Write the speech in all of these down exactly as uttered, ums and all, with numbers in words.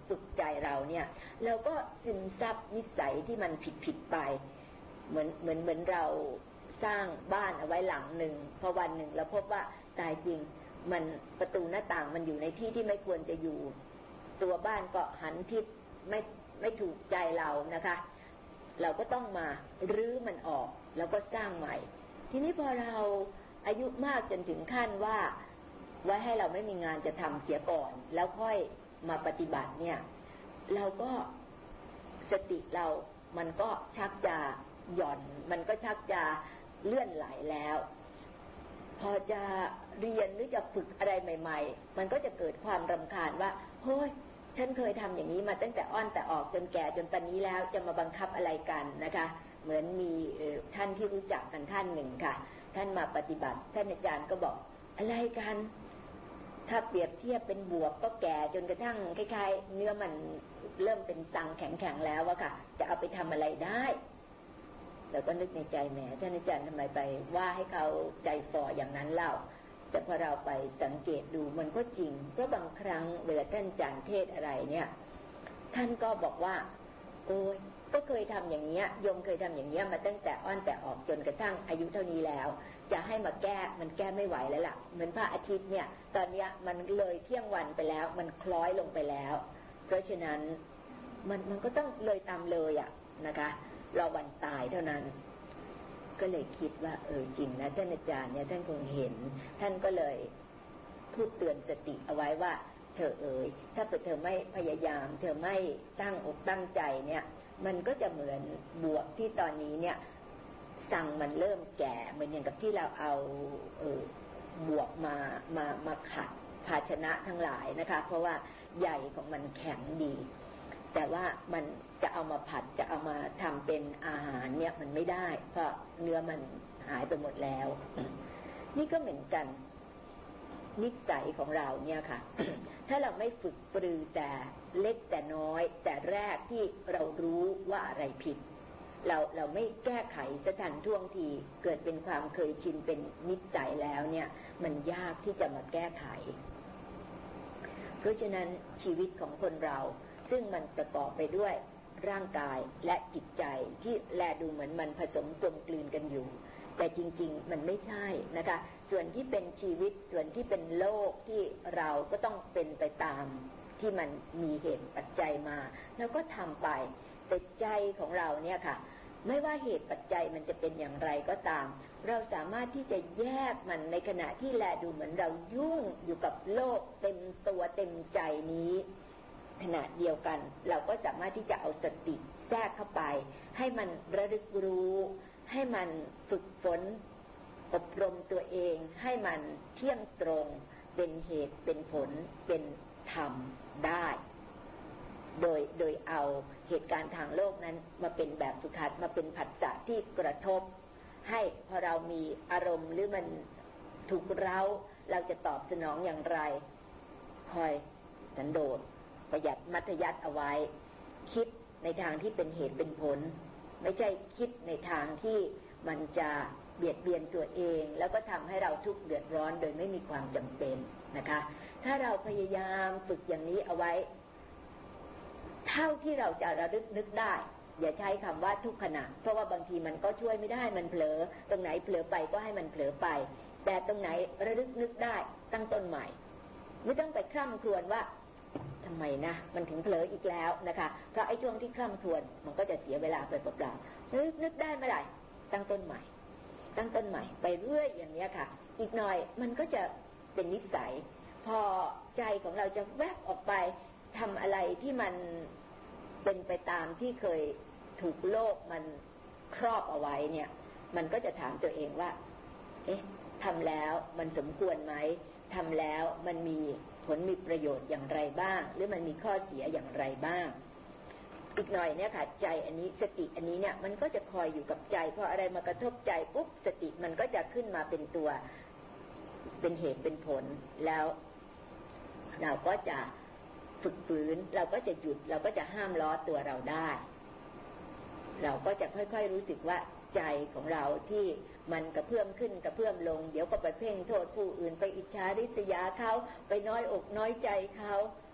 ฝึกใจเราเนี่ยเราก็ซึมซับนิสัยที่มันผิดๆไปเหมือนเหมือนเหมือนเราสร้างบ้านเอาไว้หลังหนึ่งพอวันหนึ่งเราพบว่าตายจริงมันประตูหน้าต่างมันอยู่ในที่ที่ไม่ควรจะอยู่ตัวบ้านก็หันทิศไม่ไม่ถูกใจเรานะคะเราก็ต้องมารื้อมันออกแล้วก็สร้างใหม่ทีนี้พอเราอายุมากจนถึงขั้นว่าไว้ให้เราไม่มีงานจะทำเสียก่อนแล้วค่อยมาปฏิบัติเนี่ยเราก็สติเรามันก็ชักจะหย่อนมันก็ชักจะเลื่อนไหลแล้วพอจะเรียนหรือจะฝึกอะไรใหม่ๆมันก็จะเกิดความรำคาญว่าเฮ้ยฉันเคยทำอย่างนี้มาตั้งแต่อ้อนแต่ออกจนแก่จนตอนนี้แล้วจะมาบังคับอะไรกันนะคะเหมือนมีท่านที่รู้จักกันท่านหนึ่งค่ะท่านมาปฏิบัติท่านอาจารย์ก็บอกอะไรกันถ้าเปรียบเทียบเป็นบวกก็แก่จนกระทั่งคล้ายๆเนื้อมันเริ่มเป็นตังแข็งๆแล้วอะค่ะจะเอาไปทำอะไรได้แล้วก็นึกในใจแหมท่านอาจารย์ทำไมไปว่าให้เขาใจฝ่ออย่างนั้นเล่าแต่พอเราไปสังเกตดูมันก็จริงเพราะบางครั้งเวลาท่านอาจารย์เทศอะไรเนี่ยท่านก็บอกว่าโอ้ยก็เคยทำอย่างเงี้ยโยมเคยทำอย่างเงี้ยมาตั้งแต่อ้อนแต่ออกจนกระทั่งอายุเท่านี้แล้วจะให้มาแก้มันแก้ไม่ไหวแล้วล่ะเหมือนพระอาทิตย์เนี่ยตอนนี้มันเลยเที่ยงวันไปแล้วมันคล้อยลงไปแล้วเพราะฉะนั้นมันมันก็ต้องเลยตามเลยอ่ะนะคะเราวันตายเท่านั้นก็เลยคิดว่าเออจริงนะท่านอาจารย์เนี่ยท่านคงเห็นท่านก็เลยพูดเตือนสติเอาไว้ว่าเธอเอ๋ยถ้าเธอไม่พยายามเธอไม่ตั้งอกตั้งใจเนี่ยมันก็จะเหมือนบวกที่ตอนนี้เนี่ยสั่งมันเริ่มแก่เหมือนอย่างกับที่เราเอาเออบวกมามามาขัดภาชนะทั้งหลายนะคะเพราะว่าใหญ่ของมันแข็งดีแต่ว่ามันจะเอามาผัดจะเอามาทำเป็นอาหารเนี่ยมันไม่ได้เพราะเนื้อมันหายไปหมดแล้วนี่ก็เหมือนกันนิสัยของเราเนี่ยค่ะ ถ้าเราไม่ฝึกปรือแต่เล็กแต่น้อยแต่แรกที่เรารู้ว่าอะไรผิดเราเราไม่แก้ไขสถานท่วงทีเกิดเป็นความเคยชินเป็นนิสัยแล้วเนี่ยมันยากที่จะมาแก้ไขเพราะฉะนั้นชีวิตของคนเราซึ่งมันประกอบไปด้วยร่างกายและจิตใจที่แลดูเหมือนมันผสมกลมกลืนกันอยู่แต่จริงๆมันไม่ใช่นะคะส่วนที่เป็นชีวิตส่วนที่เป็นโลกที่เราก็ต้องเป็นไปตามที่มันมีเหตุปัจจัยมาแล้วก็ทำไปแต่ใจของเราเนี่ยค่ะไม่ว่าเหตุปัจจัยมันจะเป็นอย่างไรก็ตามเราสามารถที่จะแยกมันในขณะที่แลดูเหมือนเรายุ่งอยู่กับโลกเต็มตัวเต็มใจนี้ขณะเดียวกันเราก็สามารถที่จะเอาสติแทรกเข้าไปให้มันระลึกรู้ให้มันฝึกฝนอบรมตัวเองให้มันเที่ยงตรงเป็นเหตุเป็นผลเป็นธรรมได้โดยโดยเอาเหตุการณ์ทางโลกนั้นมาเป็นแบบฝึกหัดมาเป็นผัสสะที่กระทบให้พอเรามีอารมณ์หรือมันถูกเร้าเราจะตอบสนองอย่างไรคอยสันโดษประหยัดมัธยัสถ์เอาไว้คิดในทางที่เป็นเหตุเป็นผลไม่ใช่คิดในทางที่มันจะเบียดเบียนตัวเองแล้วก็ทำให้เราทุกข์เดือดร้อนโดยไม่มีความจำเป็นนะคะถ้าเราพยายามฝึกอย่างนี้เอาไว้เท่าที่เราจะระลึกนึกได้อย่าใช้คำว่าทุกขณะเพราะว่าบางทีมันก็ช่วยไม่ได้มันเผลอตรงไหนเผลอไปก็ให้มันเผลอไปแต่ตรงไหนระลึกนึกได้ตั้งต้นใหม่ไม่ต้องไปคร่ำครวญว่าทำไมนะมันถึงเผลออีกแล้วนะคะเพราะไอ้ช่วงที่คร่ำครวญมันก็จะเสียเวลาไปเปล่าๆนึกนึกได้เมื่อไหร่ตั้งต้นใหม่ตั้งต้นใหม่ไปเรื่อยอย่างนี้ค่ะอีกหน่อยมันก็จะเป็นนิสัยพอใจของเราจะแวบออกไปทำอะไรที่มันเป็นไปตามที่เคยถูกโลกมันครอบเอาไว้เนี่ยมันก็จะถามตัวเองว่าเอ๊ะทำแล้วมันสมควรไหมทำแล้วมันมีผลมีประโยชน์อย่างไรบ้างหรือมันมีข้อเสียอย่างไรบ้างอีกหน่อยเนี่ยค่ะใจอันนี้สติอันนี้เนี่ยมันก็จะคอยอยู่กับใจพออะไรมากระทบใจปุ๊บสติมันก็จะขึ้นมาเป็นตัวเป็นเหตุเป็นผลแล้วเราก็จะฝึกฝืนเราก็จะหยุดเราก็จะห้ามล้อตัวเราได้เราก็จะค่อยๆรู้สึกว่าใจของเราที่มันกระเพื่อมขึ้นกระเพื่อมลงเดี๋ยวก็ไปเพ่งโทษผู้อื่นไปอิจฉาริษยาเขาไปน้อยอกน้อยใจเขา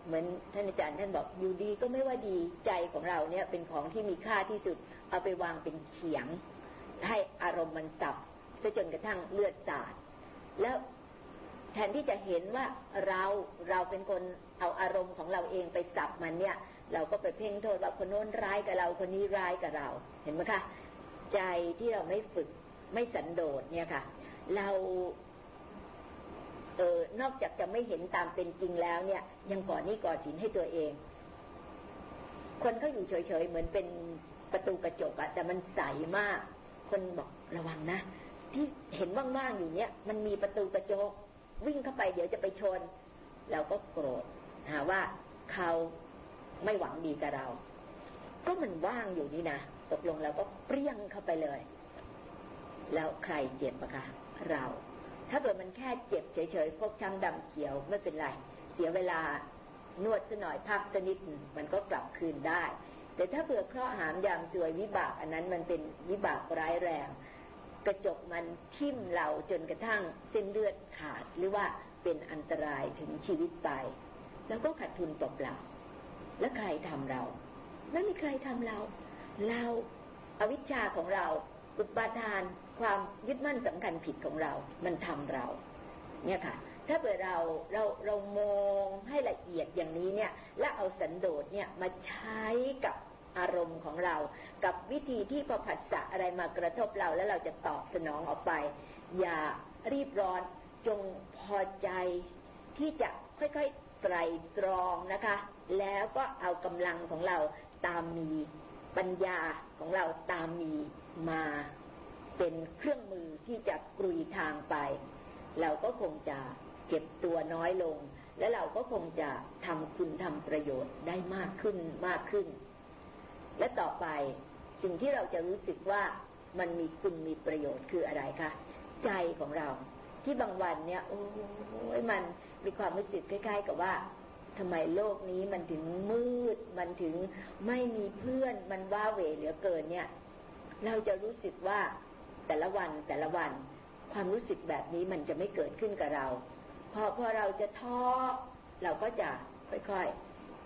เหมือนท่านอาจารย์ท่านบอกอยู่ดีก็ไม่ว่าดีใจของเราเนี่ยเป็นของที่มีค่าที่สุดเอาไปวางเป็นเขียงให้อารมณ์มันสับซะจนกระทั่งเลือดสาดแล้วแทนที่จะเห็นว่าเราเราเป็นคนเอาอารมณ์ของเราเองไปสับมันเนี่ยเราก็ไปเพ่งโทษว่าคนโน้นร้ายกับเราคนนี้ร้ายกับเราเห็นไหมคะใจที่เราไม่ฝึกไม่สันโดษเนี่ยค่ะเราเออนอกจากจะไม่เห็นตามเป็นจริงแล้วเนี่ยยังก่อหนี้ก่อสินให้ตัวเองคนเขาอยู่เฉยๆเหมือนเป็นประตูกระจกอะแต่มันใสมากคนบอกระวังนะที่เห็นว่างๆอยู่เนี่ยมันมีประตูกระจกวิ่งเข้าไปเดี๋ยวจะไปชนเราก็โกรธหาว่าเขาไม่หวังดีกับเราก็มันว่างอยู่นี่นะตกลงเราก็เปรี้ยงเข้าไปเลยแล้วใครเจ็บอะคะเราถ้าเกิดมันแค่เจ็บเฉยๆพวกช้ำดำเขียวไม่เป็นไรเสียเวลานวดสักหน่อยพักสักนิดมันก็กลับคืนได้แต่ถ้าเผื่อเคราะห์หามยามซวยวิบากอันนั้นมันเป็นวิบากร้ายแรงกระจกมันทิ่มเราจนกระทั่งเส้นเลือดขาดหรือว่าเป็นอันตรายถึงชีวิตไปแล้วก็ขาดทุนเปล่าๆแล้วใครทำเราไม่มีใครทำเราเราอวิชชาของเราอุปาทานความยึดมั่นสำคัญผิดของเรามันทำเราเนี่ยค่ะถ้าเกิดเราเราเรามองให้ละเอียดอย่างนี้เนี่ยและเอาสันโดษเนี่ยมาใช้กับอารมณ์ของเรากับวิธีที่พอผัสสะอะไรมากระทบเราแล้วเราจะตอบสนองออกไปอย่ารีบร้อนจงพอใจที่จะค่อยๆไตร่ตรองนะคะแล้วก็เอากำลังของเราตามมีปัญญาของเราตามมีมาเป็นเครื่องมือที่จะกรุยทางไปเราก็คงจะเก็บตัวน้อยลงและเราก็คงจะทำคุณทำประโยชน์ได้มากขึ้นมากขึ้นและต่อไปสิ่งที่เราจะรู้สึกว่ามันมีคุณมีประโยชน์คืออะไรคะใจของเราที่บางวันเนี่ยโอ้ยมันมีความรู้สึกคล้ายๆกับว่าทำไมโลกนี้มันถึงมืดมันถึงไม่มีเพื่อนมันว้าเหวเหลือเกินเนี่ยเราจะรู้สึกว่าแต่ละวันแต่ละวันความรู้สึกแบบนี้มันจะไม่เกิดขึ้นกับเราพอพอเราจะท้อเราก็จะค่อย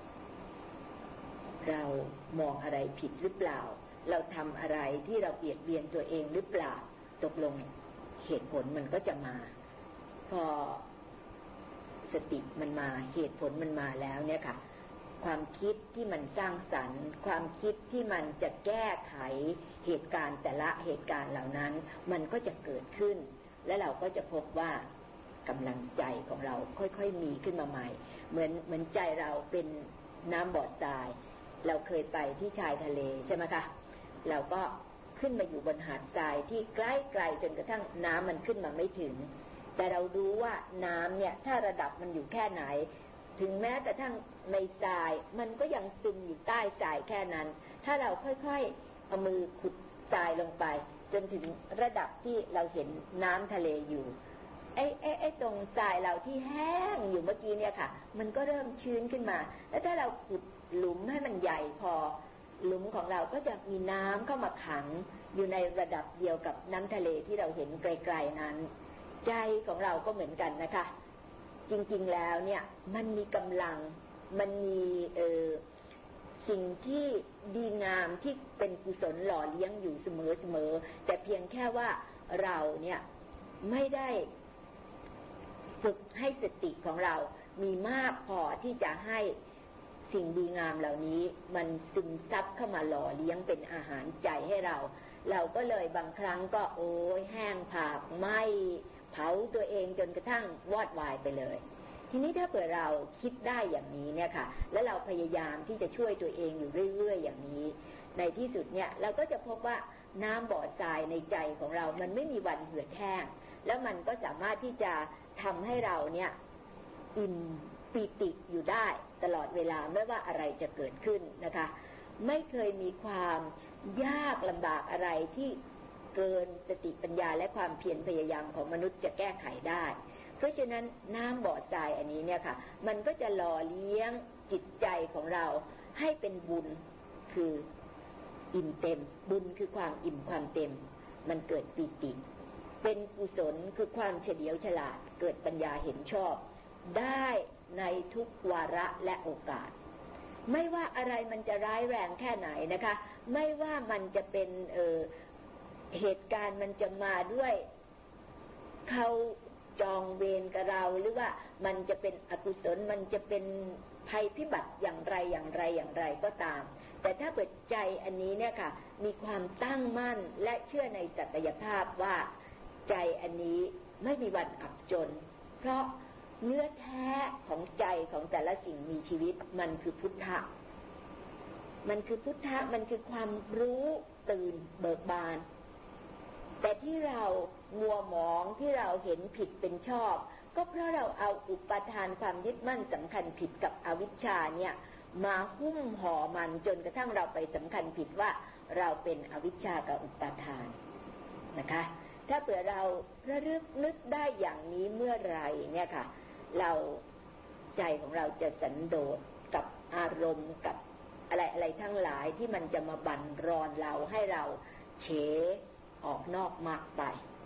ๆเรามองอะไรผิดหรือเปล่าเราทำอะไรที่เราเบียดเบียนตัวเองหรือเปล่าตกลงเหตุผลมันก็จะมาพอสติมันมาเหตุผลมันมาแล้วเนี่ยค่ะความคิดที่มันสร้างสรรค์ความคิดที่มันจะแก้ไขเหตุการณ์แต่ละเหตุการณ์เหล่านั้นมันก็จะเกิดขึ้นและเราก็จะพบว่ากำลังใจของเราค่อยๆมีขึ้นมาใหม่เหมือนเหมือนใจเราเป็นน้ำบ่อทรายเราเคยไปที่ชายทะเลใช่ไหมคะเราก็ขึ้นมาอยู่บนหาดทรายที่ใกล้ไกลจนกระทั่งน้ำมันขึ้นมาไม่ถึงแต่เราดูว่าน้ำเนี่ยถ้าระดับมันอยู่แค่ไหนถึงแม้กระทั่งในทรายมันก็ยังซึมอยู่ใต้ทรายแค่นั้นถ้าเราค่อยๆเอามือขุดทรายลงไปจนถึงระดับที่เราเห็นน้ำทะเลอยู่ไอ้ไอ้ไอ้ตรงทรายเราที่แห้งอยู่เมื่อกี้เนี่ยค่ะมันก็เริ่มชื้นขึ้นมาแล้วถ้าเราขุดหลุมให้มันใหญ่พอหลุมของเราก็จะมีน้ำเข้ามาขังอยู่ในระดับเดียวกับน้ำทะเลที่เราเห็นไกลๆนั้นใจของเราก็เหมือนกันนะคะจริงๆแล้วเนี่ยมันมีกำลังมันมีเอ่อสิ่งที่ดีงามที่เป็นกุศลหล่อเลี้ยงอยู่เสมอๆแต่เพียงแค่ว่าเราเนี่ยไม่ได้ฝึกให้สติของเรามีมากพอที่จะให้สิ่งดีงามเหล่านี้มันซึมซับเข้ามาหล่อเลี้ยงเป็นอาหารใจให้เราเราก็เลยบางครั้งก็โอ้ยแห้งผากไหม้เผาตัวเองจนกระทั่งวอดวายไปเลยทีนี้ถ้าเผื่อเราคิดได้อย่างนี้เนี่ยค่ะและเราพยายามที่จะช่วยตัวเองอยู่เรื่อยๆอย่างนี้ในที่สุดเนี่ยเราก็จะพบว่าน้ำบ่อทรายในใจของเรามันไม่มีวันเหือดแห้งแล้วมันก็สามารถที่จะทำให้เราเนี่ยอิ่มปีติอยู่ได้ตลอดเวลาไม่ว่าอะไรจะเกิดขึ้นนะคะไม่เคยมีความยากลำบากอะไรที่เกินสติปัญญาและความเพียรพยายามของมนุษย์จะแก้ไขได้เพราะฉะนั้นน้ำบ่อทรายอันนี้เนี่ยค่ะมันก็จะหล่อเลี้ยงจิตใจของเราให้เป็นบุญคืออิ่มเต็มบุญคือความอิ่มความเต็มมันเกิดปีติเป็นกุศลคือความเฉลียวฉลาดเกิดปัญญาเห็นชอบได้ในทุกวาระและโอกาสไม่ว่าอะไรมันจะร้ายแรงแค่ไหนนะคะไม่ว่ามันจะเป็นเอ่อเหตุการณ์มันจะมาด้วยเขาจองเวรกับเราหรือว่ามันจะเป็นอกุศลมันจะเป็นภัยพิบัติอย่างไรอย่างไรอย่างไรก็ตามแต่ถ้าเปิดใจอันนี้เนี่ยค่ะมีความตั้งมั่นและเชื่อในศักยภาพว่าใจอันนี้ไม่มีวันอับจนเพราะเนื้อแท้ของใจของแต่ละสิ่งมีชีวิตมันคือพุทธะมันคือพุทธะมันคือความรู้ตื่นเบิกบานแต่ที่เรามัวหมองที่เราเห็นผิดเป็นชอบก็เพราะเราเอาอุปทานความยึดมั่นสำคัญผิดกับอวิชชาเนี่ยมาหุ้มห่อมันจนกระทั่งเราไปสำคัญผิดว่าเราเป็นอวิชชากับอุปทานนะคะถ้าเผื่อเราระลึกนึกได้อย่างนี้เมื่อไรเนี่ยค่ะเราใจของเราจะสันโดษกับอารมณ์กับอะไรอะไรทั้งหลายที่มันจะมาบั่นรอนเราให้เราเฉออกนอกมากไป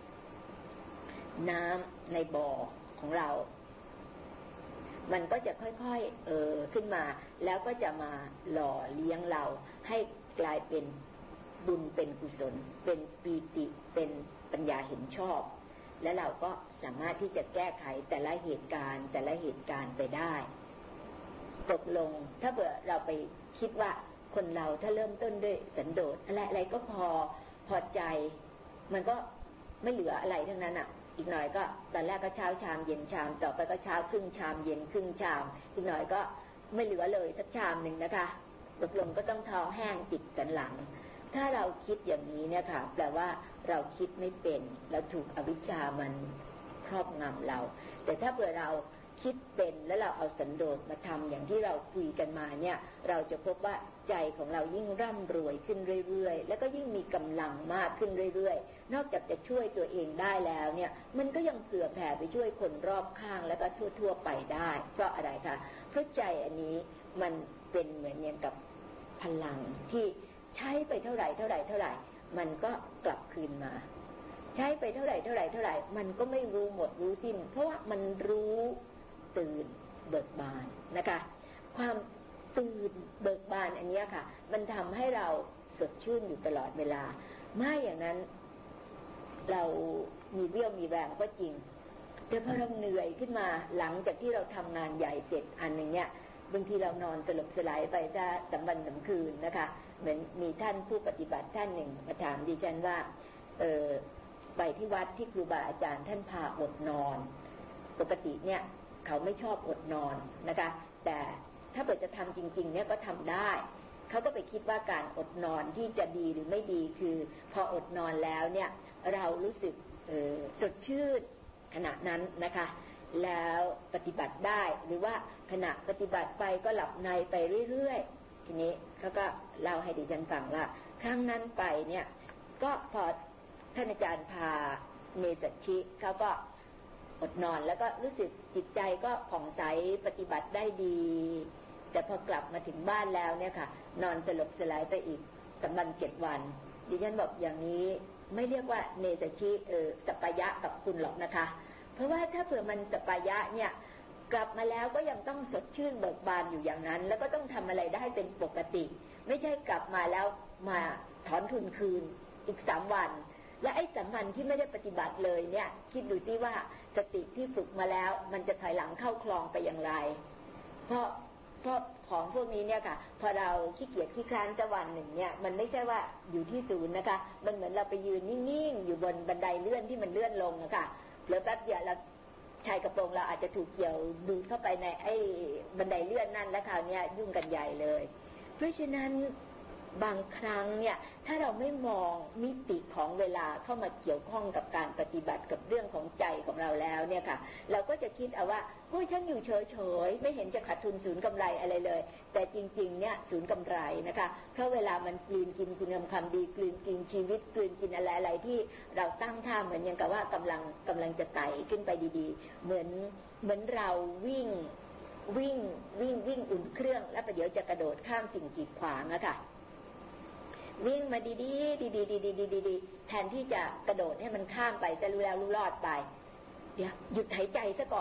น้ำในบ่อของเรามันก็จะค่อยๆเอ่อขึ้นมาแล้วก็จะมาหล่อเลี้ยงเราให้กลายเป็นบุญเป็นกุศลเป็นปีติเป็นปัญญาเห็นชอบและเราก็สามารถที่จะแก้ไขแต่ละเหตุการณ์แต่ละเหตุการณ์ไปได้ตกลงถ้าเผื่อเราไปคิดว่าคนเราถ้าเริ่มต้นด้วยสันโดษอะไรอะไรก็พอพอใจมันก็ไม่เหลืออะไรทั้งนั้นอ่ะอีกหน่อยก็ตอนแรกก็เช้าชามเย็นชามต่อไปก็เช้าครึ่งชามเย็นครึ่งชามอีกหน่อยก็ไม่เหลือเลยสักชามหนึ่งนะคะตกลงก็ต้องท้องแห้งติดสันหลังถ้าเราคิดอย่างนี้เนี่ยค่ะแปลว่าเราคิดไม่เป็นเราถูกอวิชชามันครอบงำเราแต่ถ้าเผื่อเราคิดเป็นแล้วเราเอาสันโดษมาทำอย่างที่เราคุยกันมาเนี่ยเราจะพบว่าใจของเรายิ่งร่ำรวยขึ้นเรื่อยๆแล้วก็ยิ่งมีกำลังมากขึ้นเรื่อยๆนอกจากจะช่วยตัวเองได้แล้วเนี่ยมันก็ยังเผื่อแผ่ไปช่วยคนรอบข้างแล้วก็ทั่วๆไปได้เพราะอะไรคะเพราะใจอันนี้มันเป็นเหมือนอย่างกับพลังที่ใช้ไปเท่าไหร่เท่าไหร่เท่าไหร่มันก็กลับคืนมาใช้ไปเท่าไหร่เท่าไหร่เท่าไหร่มันก็ไม่รู้หมดรู้สิ้นเพราะว่ามันรู้ตื่นเบิกบานนะคะความตื่นเบิกบานอันนี้ค่ะมันทำให้เราสดชื่นอยู่ตลอดเวลาไม่อย่างนั้นเรามีเรี่ยวมีแรงก็จริงแต่พอเราเหนื่อยขึ้นมาหลังจากที่เราทำงานใหญ่เสร็จอันหนึ่งเนี่ยบางทีเรานอนสลบสลายไปจะสามวันสามคืนนะคะเหมือนมีท่านผู้ปฏิบัติท่านหนึ่งมาถามดิฉันว่าเออไปที่วัดที่ครูบาอาจารย์ท่านพาอดนอนปกติเนี่ยเขาไม่ชอบอดนอนนะคะแต่ถ้าเกิดจะทำจริงๆเนี่ยก็ทำได้เขาก็ไปคิดว่าการอดนอนที่จะดีหรือไม่ดีคือพออดนอนแล้วเนี่ยเรารู้สึกสดชื่นขณะนั้นนะคะแล้วปฏิบัติได้หรือว่าขณะปฏิบัติไปก็หลับในไปเรื่อยๆทีนี้เขาก็เล่าให้ดิฉันฟังว่าครั้งนั้นไปเนี่ยก็พอท่านอาจารย์พาเมสัชชิเขาก็อดนอนแล้วก็รู้สึกจิตใจก็ผ่องใสปฏิบัติได้ดีแต่พอกลับมาถึงบ้านแล้วเนี่ยค่ะนอนสลบสลายไปอีกสามวันเจ็ดวันดิฉันบอกอย่างนี้ไม่เรียกว่าเนสชิเออสัปปายะกับคุณหรอกนะคะเพราะว่าถ้าเผื่อมันสัปปายะเนี่ยกลับมาแล้วก็ยังต้องสดชื่นเบิกบานอยู่อย่างนั้นแล้วก็ต้องทำอะไรได้เป็นปกติไม่ใช่กลับมาแล้วมาถอนทุนคืนอีกสามวันและไอ้สามวันที่ไม่ได้ปฏิบัติเลยเนี่ยคิดดูที่ว่าสติที่ฝึกมาแล้วมันจะถอยหลังเข้าคลองไปอย่างไรเพราะเพราะของพวกนี้เนี่ยค่ะพอเราขี้เกียจขี้คร้านจะวันหนึ่งเนี่ยมันไม่ใช่ว่าอยู่ที่ศูนย์นะคะมันเหมือนเราไปยืนนิ่งๆอยู่บนบันไดเลื่อนที่มันเลื่อนลงนะคะแล้วแป๊บเดียวเราชายกระโปรงเราอาจจะถูกเกี่ยวดูดเข้าไปในไอ้บันไดเลื่อนนั่นแล้วคราวนี้ยุ่งกันใหญ่เลยเพราะฉะนั้นบางครั้งเนี่ยถ้าเราไม่มองมิติของเวลาเข้ามาเกี่ยวข้องกับการปฏิบัติกับเรื่องของใจของเราแล้วเนี่ยค่ะเราก็จะคิดเอาว่าโอ้ยฉันอยู่เฉยๆไม่เห็นจะขาดทุนศูนย์กำไรอะไรเลยแต่จริงๆเนี่ยศูนย์กำไรนะคะเพราะเวลามันกลืนกินคุณงามความดีกลืนกินชีวิตกลืนกินอะไรอะไรที่เราตั้งท่าเหมือนอย่างกับว่ากำลังกำลังจะไต่ขึ้นไปดีๆเหมือนเหมือนเราวิ่งวิ่งวิ่งวิ่งอุ่นเครื่องแล้วประเดี๋ยวจะกระโดดข้ามสิ่งกีดขวางอะค่ะวิ่งมาดีๆดีๆๆๆๆแทนที่จะกระโดดให้มันข้ามไปจะรู้แล้วรู้รอดไปเดี๋ยวหยุดหายใจซะก่อน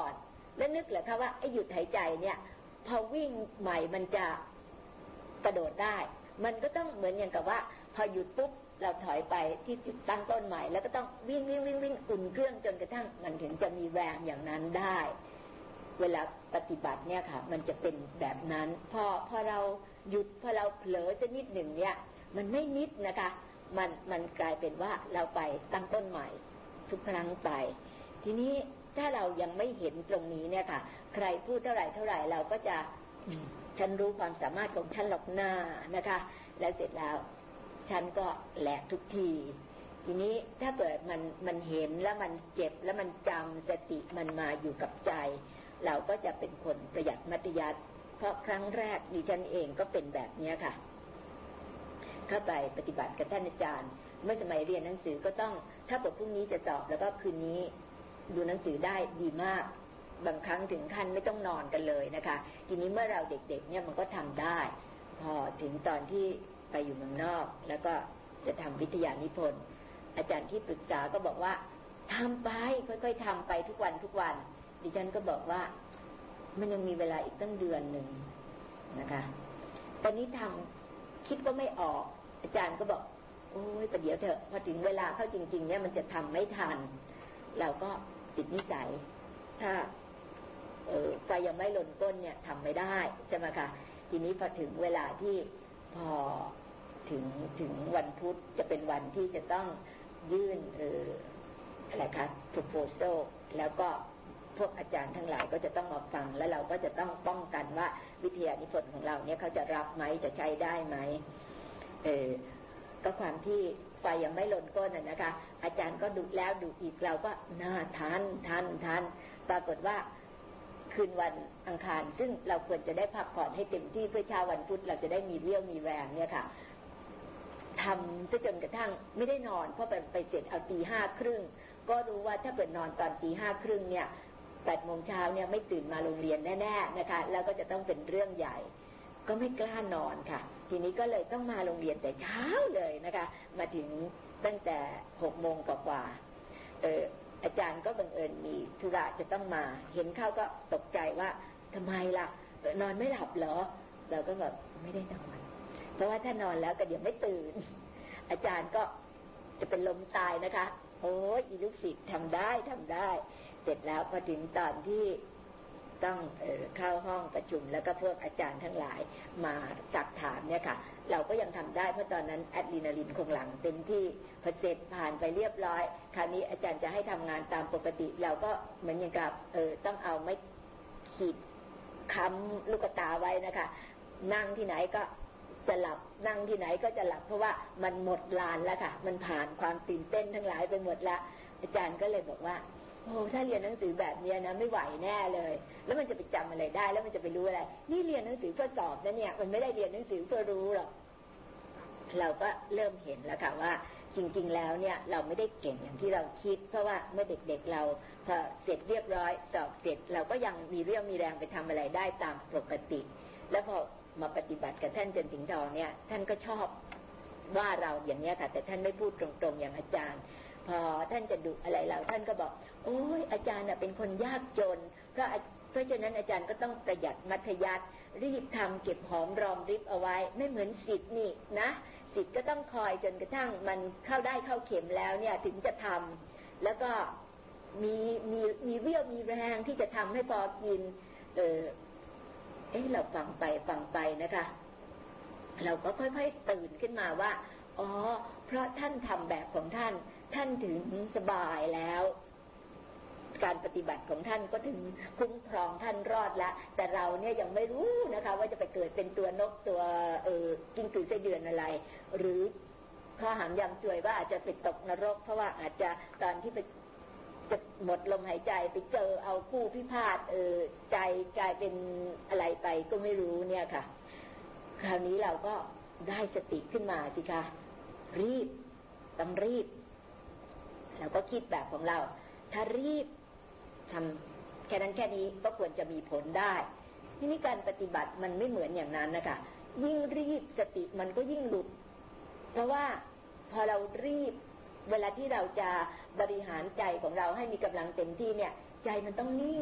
แล้วนึกเหรอคะว่าไอ้หยุดหายใจเนี่ยพอวิ่งใหม่มันจะกระโดดได้มันก็ต้องเหมือนอย่างกับว่าพอหยุดปุ๊บเราถอยไปที่จุดตั้งต้นใหม่แล้วก็ต้องวิ่งวิ่งวิ่งวิ่งอุ่นเครื่องจนกระทั่งมันถึงจะมีแรงอย่างนั้นได้เวลาปฏิบัติเนี่ยค่ะมันจะเป็นแบบนั้นพอพอเราหยุดพอเราเผลอจะนิดหนึ่งเนี่ยมันไม่นิดนะคะมันมันกลายเป็นว่าเราไปตั้งต้นใหม่ทุกครั้งไปทีนี้ถ้าเรายังไม่เห็นตรงนี้เนี่ยค่ะใครพูดเท่าไหร่เท่าไหร่เราก็จะฉันรู้ความสามารถของฉันหรอกหน้านะคะแล้วเสร็จแล้วฉันก็แหลกทุกทีทีนี้ถ้าเกิดมันมันเห็นแล้วมันเจ็บแล้วมันจำสติมันมาอยู่กับใจเราก็จะเป็นคนประหยัดมัธยัสถ์เพราะครั้งแรกดิฉันเองก็เป็นแบบนี้ค่ะเข้าไปปฏิบัติกับท่านอาจารย์เมื่อสมัยเรียนหนังสือก็ต้องถ้าเกิดพรุ่งนี้จะสอบแล้วก็คืนนี้ดูหนังสือได้ดีมากบางครั้งถึงขั้นไม่ต้องนอนกันเลยนะคะทีนี้เมื่อเราเด็กๆเนี่ยมันก็ทำได้พอถึงตอนที่ไปอยู่เมืองนอกแล้วก็จะทำวิทยานิพนธ์อาจารย์ที่ปรึกษาก็บอกว่าทำไปค่อยๆทำไปทุกวันทุกวันดิฉันก็บอกว่ามันยังมีเวลาอีกตั้งเดือนหนึ่งนะคะตอนนี้ทำคิดว่าไม่ออกอาจารย์ก็บอกโอ้ยแต่เดี๋ยวเถอะพอถึงเวลาเข้าจริงๆเนี่ยมันจะทำไม่ทันเราก็ติดนิสัยถ้าเออไฟยังไม่หล่นก้นเนี่ยทำไม่ได้ใช่ไหมคะทีนี้พอถึงเวลาที่พอถึงถึงวันพุธจะเป็นวันที่จะต้องยื่นเอออะไรคะ proposal แล้วก็พวกอาจารย์ทั้งหลายก็จะต้องมาฟังแล้วเราก็จะต้องป้องกันว่าวิทยานิพนธ์ของเราเนี่ยเขาจะรับไหมจะใช้ได้ไหมเออก็ความที่ไฟยังไม่หล่นก้นน่ะนะคะอาจารย์ก็ดุแล้วดุอีกเราก็น่าทันทันทันปรากฏว่าคืนวันอังคารซึ่งเราควรจะได้พักผ่อนให้เต็มที่เพื่อเช้าวันพุธเราจะได้มีเรี่ยวมีแรงเนี่ยค่ะทำจนกระทั่งไม่ได้นอนเพราะไปไปเสร็จเอาตีห้าครึ่งก็รู้ว่าถ้าเกิดนอนตอนตีห้าครึ่งเนี่ยแปดโมงเช้าเนี่ยไม่ตื่นมาโรงเรียนแน่ๆนะคะแล้วก็จะต้องเป็นเรื่องใหญ่ก็ไม่กล้านอนค่ะทีนี้ก็เลยต้องมาโรงเรียนแต่เช้าเลยนะคะมาถึงตั้งแต่หกโมงกว่าเอออาจารย์ก็บังเอิญมีธุระจะต้องมาเห็นเข้าก็ตกใจว่าทำไมล่ะนอนไม่หลับเหรอเราก็แบบไม่ได้นอนเพราะว่าถ้านอนแล้วก็เดี๋ยวไม่ตื่นอาจารย์ก็จะเป็นลมตายนะคะโอ้ยอีลูกศิษย์ทำได้ทำได้เสร็จแล้วพอถึงตอนที่ต้องเอ่อเข้าห้องประชุมแล้วก็พวกอาจารย์ทั้งหลายมาซักถามเนี่ยค่ะเราก็ยังทำได้เพราะตอนนั้นอะดรีนาลินคงหลั่งเต็มที่พอเสร็จผ่านไปเรียบร้อยคราวนี้อาจารย์จะให้ทำงานตามปกติเราก็เหมือนอย่างกับเออต้องเอาไม้ขีดค้ำลูกตาไว้นะคะนั่งที่ไหนก็จะหลับนั่งที่ไหนก็จะหลับเพราะว่ามันหมดลานแล้วค่ะมันผ่านความตื่นเต้นทั้งหลายไปหมดละอาจารย์ก็เลยบอกว่าโอ้ถ้าเรียนหนังสือแบบนี้นะไม่ไหวแน่เลยแล้วมันจะไปจำอะไรได้แล้วมันจะไปรู้อะไรนี่เรียนหนังสือเพื่อสอบนะเนี่ยมันไม่ได้เรียนหนังสือเพื่อรู้หรอกเราก็เริ่มเห็นแล้วค่ะว่าจริงๆแล้วเนี่ยเราไม่ได้เก่งอย่างที่เราคิดเพราะว่าเมื่อเด็กๆเราพอเสร็จเรียบร้อยสอบเสร็จเราก็ยังมีเรี่ยวมีแรงไปทำอะไรได้ตามปกติแล้วพอมาปฏิบัติกับท่านจันสิงห์ทองเนี่ยท่านก็ชอบว่าเราอย่างนี้ค่ะแต่ท่านไม่พูดตรงๆอย่างอาจารย์พอท่านจะดุอะไรเราท่านก็บอกโอ้ยอาจารย์น่ะเป็นคนยากจนเพราะเพราะฉะนั้นอาจารย์ก็ต้องประหยัดมัธยัสถ์รีบทำเก็บหอมรอมริบเอาไว้ไม่เหมือนศิษย์นี่นะศิษย์ก็ต้องคอยจนกระทั่งมันเข้าได้เข้าเข็มแล้วเนี่ยถึงจะทำแล้วก็มีมีมีเรี่ยวมีแรงที่จะทำให้พอกินเออเอ๊ะเราฟังไปฟังไปนะคะเราก็ค่อยๆตื่นขึ้นมาว่าอ๋อเพราะท่านทำแบบของท่านท่านถึงสบายแล้วการปฏิบัติของท่านก็ถึงคุ้มครองท่านรอดแล้วแต่เราเนี่ยยังไม่รู้นะคะว่าจะไปเกิดเป็นตัวนกตัวเออกิ้งกือไส้เดือนอะไรหรือข้อหามยำจวยว่าอาจจะไปตกนรกเพราะว่าอาจจะตอนที่ไปจะหมดลมหายใจไปเจอเอาคู่พิพาทเออใจกลายเป็นอะไรไปก็ไม่รู้เนี่ยค่ะคราวนี้เราก็ได้สติขึ้นมาสิคะรีบต้องรีบเราก็คิดแบบของเราถ้ารีบทำแค่นั้นแค่นี้ก็ควรจะมีผลได้ทีนี้การปฏิบัติมันไม่เหมือนอย่างนั้นนะคะยิ่งรีบสติมันก็ยิ่งหลุดเพราะว่าพอเรารีบเวลาที่เราจะบริหารใจของเราให้มีกำลังเต็มที่เนี่ยใจมันต้องนิ่ง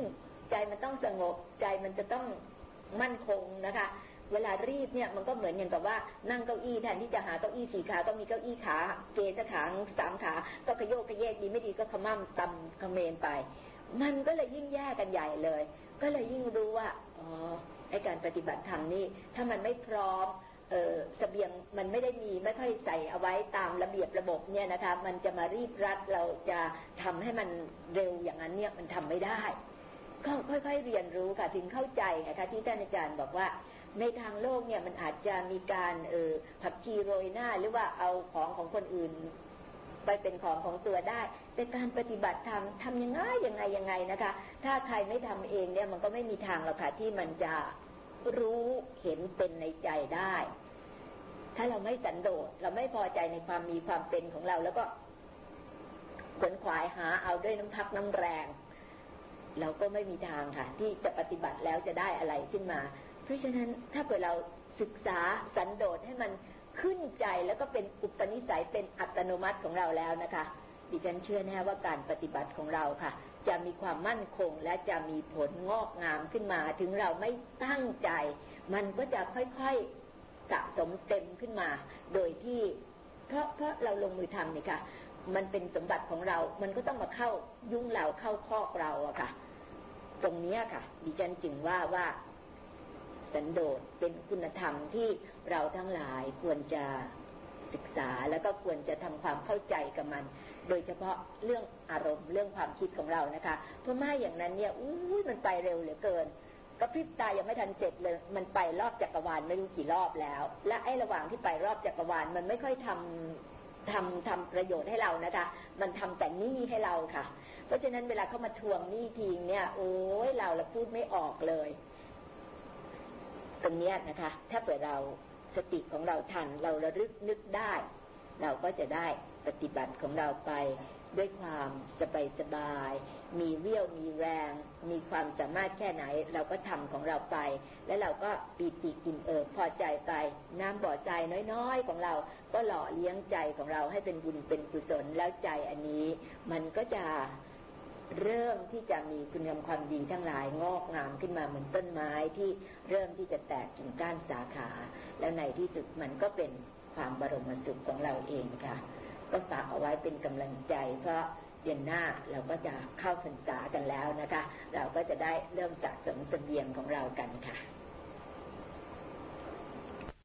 ใจมันต้องสงบใจมันจะต้องมั่นคงนะคะเวลารีบเนี่ยมันก็เหมือนอย่างกับว่านั่งเก้าอี้แทนที่จะหาเก้าอี้สี่ขาก็มีเก้าอี้ขาเกสขาสามขาก็ขยโยกขยเยกดีไม่ดีก็ขมั่มตำขเมนไปมันก็เลยยิ่งแย่กันใหญ่เลยก็เลยยิ่งรู้ว่าอ๋อไอ้การปฏิบัติธรรมนี่ถ้ามันไม่พร้อมเออเสบียงมันไม่ได้มีไม่ค่อยใส่เอาไว้ตามระเบียบระบบเนี่ยนะคะมันจะมารีบรัดเราจะทำให้มันเร็วอย่างนั้นเนี่ยมันทำไม่ได้ก็ค่อยๆเรียนรู้ค่ะถึงเข้าใจนะคะที่ท่านอาจารย์บอกว่าในทางโลกเนี่ยมันอาจจะมีการเออผักชีโรยหน้าหรือว่าเอาของของคนอื่นไปเป็นของของตัวได้แต่การปฏิบัติธรรมทำยังไงยังไงยังไงนะคะถ้าใครไม่ทำเองเนี่ยมันก็ไม่มีทางหรอกค่ะที่มันจะรู้เห็นเป็นในใจได้ถ้าเราไม่สันโดษเราไม่พอใจในความมีความเป็นของเราแล้วก็ขวนขวายหาเอาด้วยน้ำพักน้ำแรงเราก็ไม่มีทางค่ะที่จะปฏิบัติแล้วจะได้อะไรขึ้นมาเพราะฉะนั้นถ้าเกิดเราศึกษาสันโดษให้มันขึ้นใจแล้วก็เป็นอุปนิสัยเป็นอัตโนมัติของเราแล้วนะคะดิฉันเชื่อแน่ว่าการปฏิบัติของเราค่ะจะมีความมั่นคงและจะมีผลงอกงามขึ้นมาถึงเราไม่ตั้งใจมันก็จะค่อยๆสะสมเต็มขึ้นมาโดยที่เพราะเพราะเราลงมือทำนี่ค่ะมันเป็นสมบัติของเรามันก็ต้องมาเข้ายุ่งเราเข้าคอกเราอะค่ะตรงนี้ค่ะดิฉันจึงว่าว่าสันโดษเป็นคุณธรรมที่เราทั้งหลายควรจะศึกษาแล้วก็ควรจะทำความเข้าใจกับมันโดยเฉพาะเรื่องอารมณ์เรื่องความคิดของเรานะคะเพราะไม่อย่างนั้นเนี่ยอู้ยมันไปเร็วเหลือเกินกระพริบตายังไม่ทันเสร็จเลยมันไปรอบจักรวาลไม่รู้กี่รอบแล้วและไอ้ระหว่างที่ไปรอบจักรวาลมันไม่ค่อยทำทำทำประโยชน์ให้เรานะคะมันทำแต่หนี้ให้เราค่ะเพราะฉะนั้นเวลาเขามาทวงหนี้ทีเนี่ยโอ้ยเราละพูดไม่ออกเลยตรงนี้นะคะถ้าเปิดเราสติของเราทันเราระลึกนึกได้เราก็จะได้ปฏิบัติของเราไปด้วยความสบายสบายมีเรี่ยวมีแรงมีความสามารถแค่ไหนเราก็ทำของเราไปแล้วเราก็ปีติอิ่มเอิบพอใจไปน้ำบ่อใจน้อยๆของเราก็หล่อเลี้ยงใจของเราให้เป็นบุญเป็นกุศลแล้วใจอันนี้มันก็จะเริ่มที่จะมีคุณงามความดีทั้งหลายงอกงามขึ้นมาเหมือนต้นไม้ที่เริ่มที่จะแตกกิ่งก้านสาขาแล้วในที่สุดมันก็เป็นความบรมสุขของเราเองค่ะก็ฝากเอาไว้เป็นกำลังใจเพราะเดือนหน้าเราก็จะเข้าพรรษากันแล้วนะคะเราก็จะได้เริ่มสะสมเสบียงของเรากันค่ะ